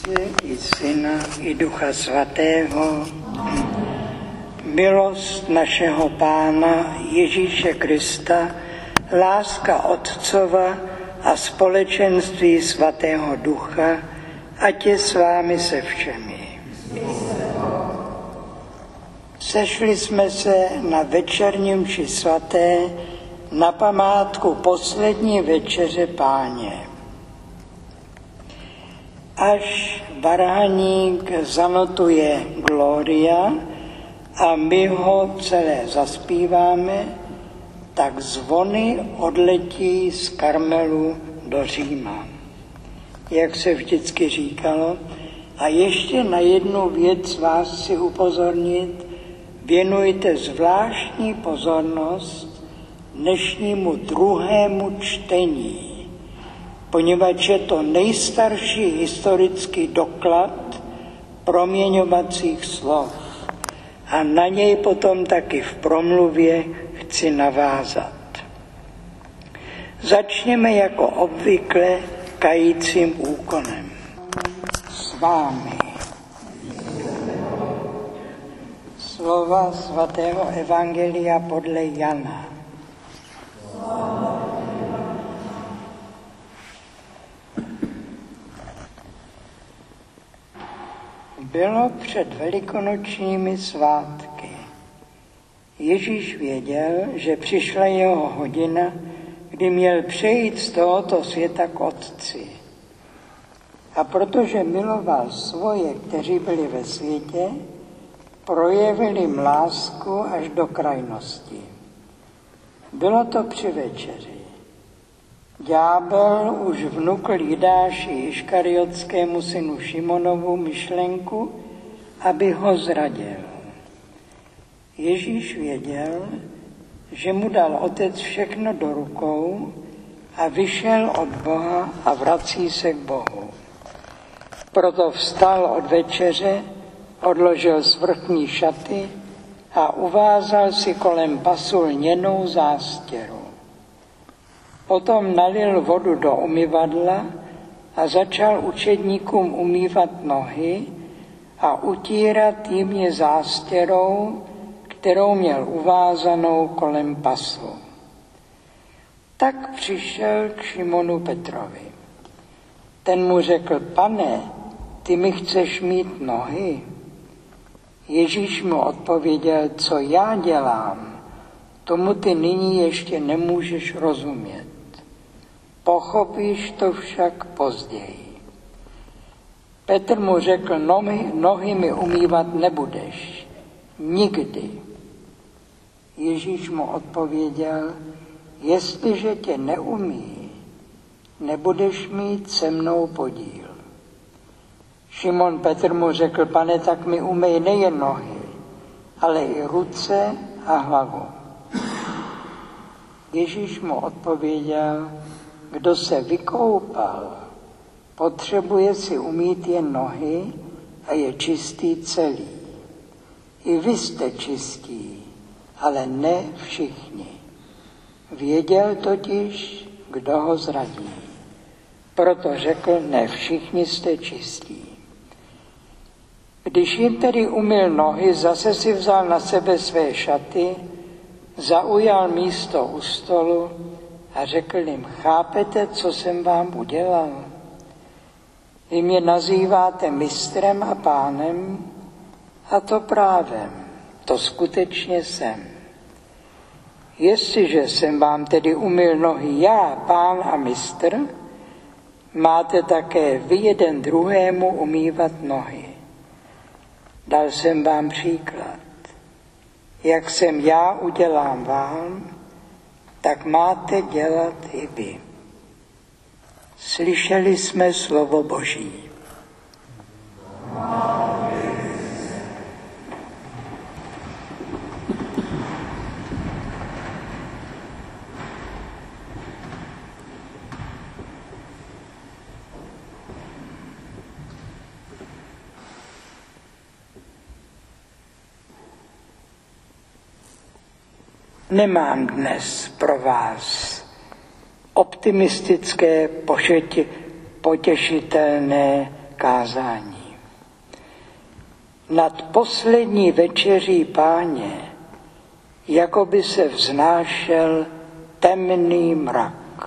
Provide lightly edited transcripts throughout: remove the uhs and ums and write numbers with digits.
Otce i Syna i Ducha Svatého, milost našeho Pána Ježíše Krista, láska Otcova a společenství Svatého Ducha, ať je s vámi se všemi. Sešli jsme se na večerní mši svaté na památku poslední večeře Páně. Až varhaník zanotuje Gloria a my ho celé zaspíváme, tak zvony odletí z Karmelu do Říma, jak se vždycky říkalo. A ještě na jednu věc vás chci upozornit, věnujte zvláštní pozornost dnešnímu druhému čtení, poněvadž je to nejstarší historický doklad proměňovacích slov a na něj potom taky v promluvě chci navázat. Začněme jako obvykle kajícím úkonem. S vámi slova svatého Evangelia podle Jana. Bylo před velikonočními svátky. Ježíš věděl, že přišla jeho hodina, kdy měl přejít z tohoto světa k Otci. A protože miloval svoje, kteří byli ve světě, projevil jim lásku až do krajnosti. Bylo to při večeři. Ďábel už vnukl Jidáši Iškariotskému synu Šimonovu myšlenku, aby ho zradil. Ježíš věděl, že mu dal Otec všechno do rukou a vyšel od Boha a vrací se k Bohu. Proto vstal od večeře, odložil svrchní šaty a uvázal si kolem pasu lněnou zástěru. Potom nalil vodu do umyvadla a začal učedníkům umývat nohy a utírat jim zástěrou, kterou měl uvázanou kolem pasu. Tak přišel k Šimonu Petrovi. Ten mu řekl: Pane, ty mi chceš mít nohy? Ježíš mu odpověděl: Co já dělám, tomu ty nyní ještě nemůžeš rozumět. Pochopíš to však později. Petr mu řekl: Nohy mi umývat nebudeš. Nikdy. Ježíš mu odpověděl: Jestliže tě neumí, nebudeš mít se mnou podíl. Šimon Petr mu řekl: Pane, tak mi umej nejen nohy, ale i ruce a hlavu. Ježíš mu odpověděl: Kdo se vykoupal, potřebuje si umýt jen nohy a je čistý celý. I vy jste čistí, ale ne všichni. Věděl totiž, kdo ho zradí. Proto řekl: Ne všichni jste čistí. Když jim tedy umyl nohy, zase si vzal na sebe své šaty, zaujal místo u stolu a řekl jim: Chápete, co jsem vám udělal? Vy mě nazýváte mistrem a pánem, a to právem, to skutečně jsem. Jestliže jsem vám tedy umyl nohy já, pán a mistr, máte také vy jeden druhému umývat nohy. Dal jsem vám příklad. Jak jsem já udělám vám, tak máte dělat i vy. Slyšeli jsme slovo Boží. Nemám dnes pro vás optimistické, potěšitelné kázání. Nad poslední večeří Páně jako by se vznášel temný mrak.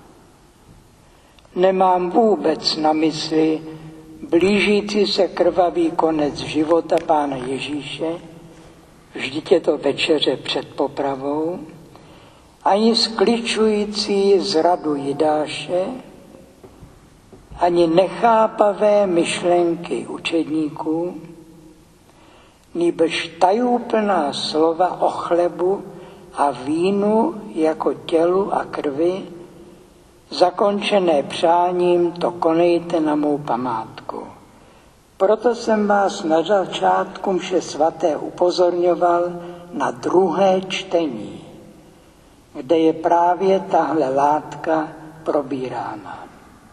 Nemám vůbec na mysli blížící se krvavý konec života Pána Ježíše, vždyť je to večeře před popravou, ani skličující zradu Jidáše, ani nechápavé myšlenky učedníků, nýbrž tajúplná slova o chlebu a vínu jako tělu a krvi, zakončené přáním, to konejte na mou památku. Proto jsem vás na začátku mše svaté upozorňoval na druhé čtení, kde je právě tahle látka probírána.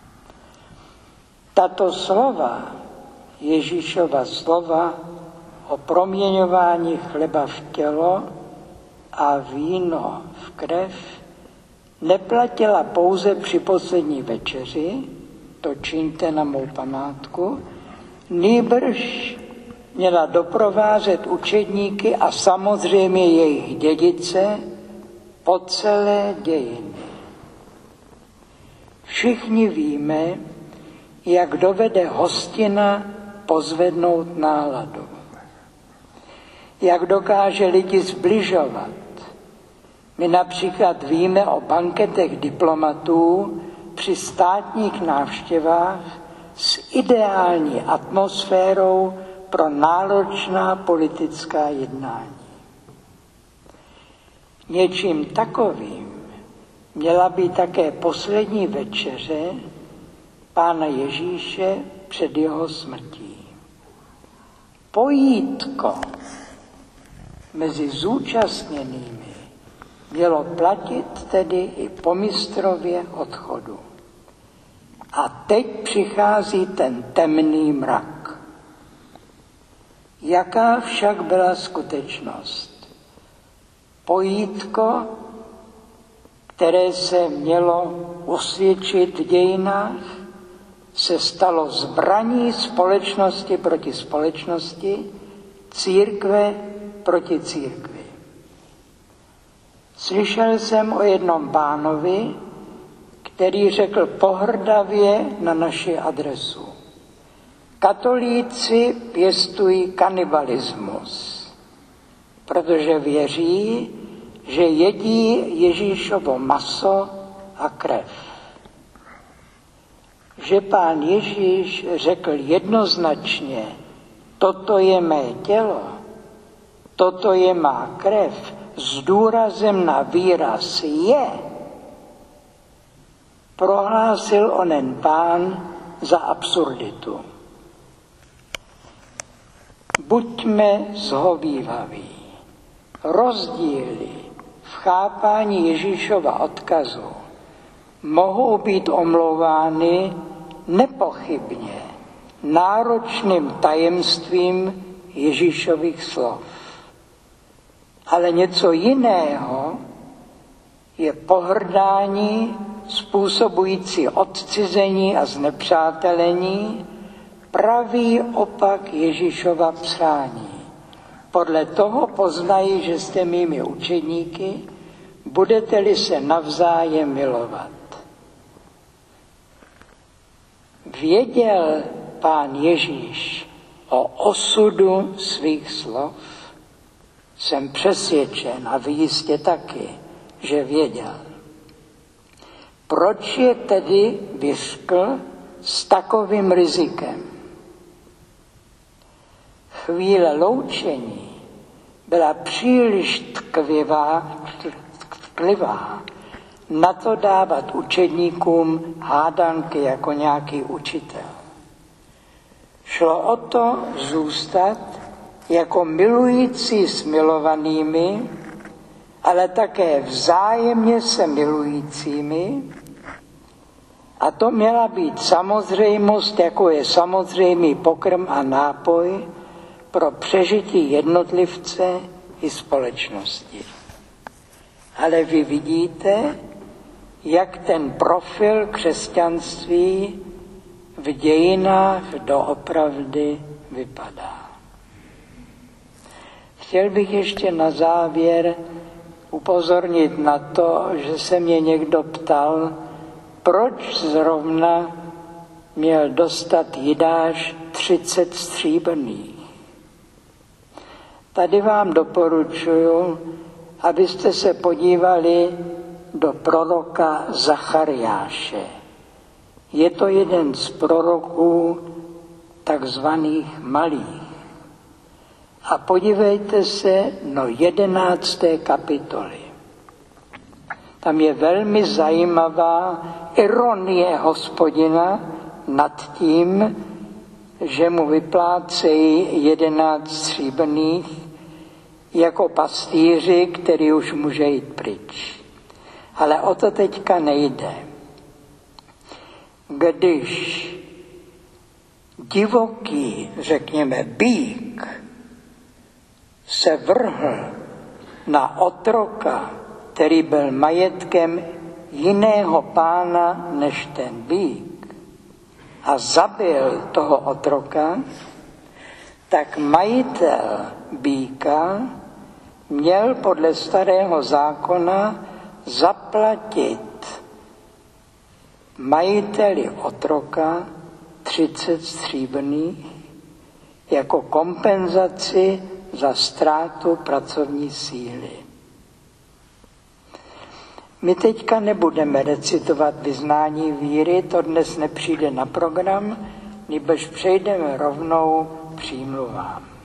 Tato slova, Ježíšova slova o proměňování chleba v tělo a víno v krev, neplatila pouze při poslední večeři, to čiňte na mou památku, nýbrž měla doprovázet učedníky a samozřejmě jejich dědice po celé dějiny. Všichni víme, jak dovede hostina pozvednout náladu. Jak dokáže lidi zbližovat. My například víme o banketech diplomatů při státních návštěvách s ideální atmosférou pro náročná politická jednání. Něčím takovým měla být také poslední večeře Pána Ježíše před jeho smrtí. Pojítko mezi zúčastněnými mělo platit tedy i po mistrově odchodu. A teď přichází ten temný mrak. Jaká však byla skutečnost? Pojítko, které se mělo osvědčit v dějinách, se stalo zbraní společnosti proti společnosti, církve proti církvi. Slyšel jsem o jednom pánovi, který řekl pohrdavě na naši adresu. Katolíci pěstují kanibalismus, protože věří, že jedí Ježíšovo maso a krev. Že Pán Ježíš řekl jednoznačně, toto je mé tělo, toto je má krev, s důrazem na výraz je, prohlásil onen Pán za absurditu. Buďme zhovývaví. Rozdíly v chápání Ježíšova odkazu mohou být omlouvány nepochybně náročným tajemstvím Ježíšových slov. Ale něco jiného je pohrdání způsobující odcizení a znepřátelení, pravý opak Ježíšova přání. Podle toho poznají, že jste mými učedníky, budete-li se navzájem milovat. Věděl Pán Ježíš o osudu svých slov? Jsem přesvědčen, a vy jistě taky, že věděl. Proč je tedy vyřkl s takovým rizikem? Chvíle loučení byla příliš tklivá na to dávat učedníkům hádanky jako nějaký učitel. Šlo o to zůstat jako milující s milovanými, ale také vzájemně se milujícími, a to měla být samozřejmost, jako je samozřejmý pokrm a nápoj pro přežití jednotlivce i společnosti. Ale vy vidíte, jak ten profil křesťanství v dějinách doopravdy vypadá. Chtěl bych ještě na závěr upozornit na to, že se mě někdo ptal, proč zrovna měl dostat Jidáš 30 stříbrných. Tady vám doporučuji, abyste se podívali do proroka Zachariáše. Je to jeden z proroků takzvaných malých. A podívejte se do 11. kapitoly. Tam je velmi zajímavá ironie Hospodina nad tím, že mu vyplácejí 11 stříbrných jako pastýři, který už může jít pryč. Ale o to teďka nejde. Když divoký, řekněme, býk se vrhl na otroka, který byl majetkem jiného pána než ten býk, a zabil toho otroka, tak majitel býka měl podle starého zákona zaplatit majiteli otroka 30 stříbrných jako kompenzaci za ztrátu pracovní síly. My teďka nebudeme recitovat vyznání víry, to dnes nepřijde na program, nýbrž přejdeme rovnou k přímluvám.